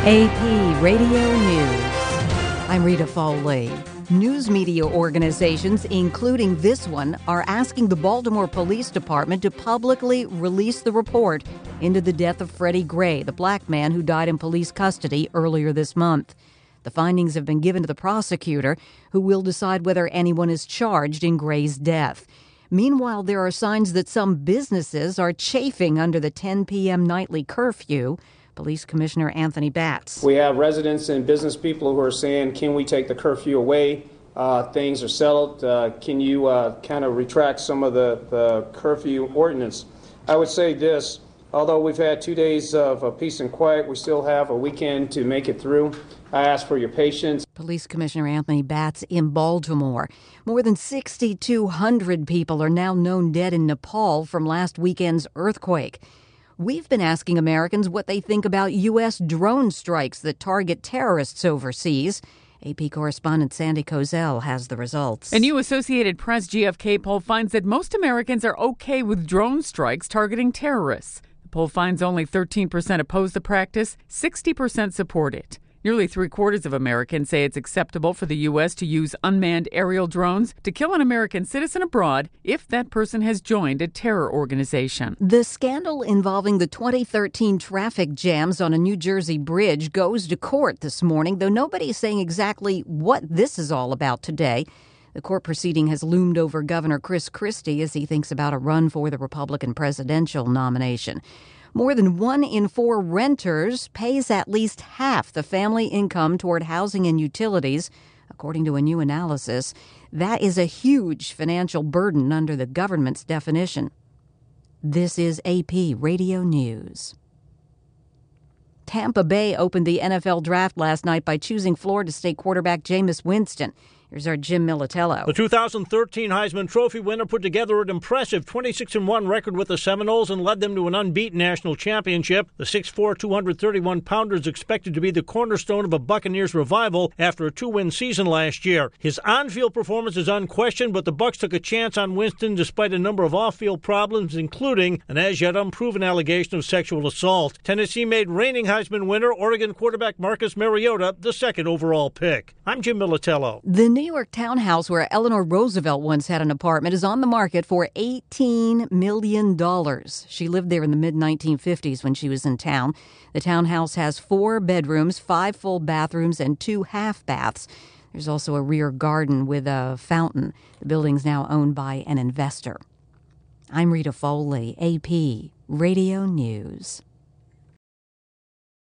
AP Radio News. I'm Rita Foley. News media organizations, including this one, are asking the Baltimore Police Department to publicly release the report into the death of Freddie Gray, the black man who died in police custody earlier this month. The findings have been given to the prosecutor, who will decide whether anyone is charged in Gray's death. Meanwhile, there are signs that some businesses are chafing under the 10 p.m. nightly curfew. Police Commissioner Anthony Batts. We have residents and business people who are saying, can we take the curfew away? Things are settled. Can you kind of retract some of the curfew ordinance? I would say this, although we've had 2 days of peace and quiet, we still have a weekend to make it through. I ask for your patience. Police Commissioner Anthony Batts in Baltimore. More than 6,200 people are now known dead in Nepal from last weekend's earthquake. We've been asking Americans what they think about U.S. drone strikes that target terrorists overseas. AP correspondent Sandy Kozel has the results. A new Associated Press GFK poll finds that most Americans are okay with drone strikes targeting terrorists. The poll finds only 13% oppose the practice, 60% support it. Nearly three-quarters of Americans say it's acceptable for the U.S. to use unmanned aerial drones to kill an American citizen abroad if that person has joined a terror organization. The scandal involving the 2013 traffic jams on a New Jersey bridge goes to court this morning, though nobody's saying exactly what this is all about today. The court proceeding has loomed over Governor Chris Christie as he thinks about a run for the Republican presidential nomination. More than 1 in 4 renters pays at least half the family income toward housing and utilities, according to a new analysis. That is a huge financial burden under the government's definition. This is AP Radio News. Tampa Bay opened the NFL draft last night by choosing Florida State quarterback Jameis Winston. Here's our Jim Militello. The 2013 Heisman Trophy winner put together an impressive 26-1 record with the Seminoles and led them to an unbeaten national championship. The 6'4", 231-pounder is expected to be the cornerstone of a Buccaneers revival after a 2-win season last year. His on-field performance is unquestioned, but the Bucs took a chance on Winston despite a number of off-field problems, including an as-yet unproven allegation of sexual assault. Tennessee made reigning Heisman winner Oregon quarterback Marcus Mariota the second overall pick. I'm Jim Militello. The New York townhouse where Eleanor Roosevelt once had an apartment is on the market for $18 million. She lived there in the mid-1950s when she was in town. The townhouse has 4 bedrooms, 5 full bathrooms, and 2 half baths. There's also a rear garden with a fountain. The building's now owned by an investor. I'm Rita Foley, AP Radio News.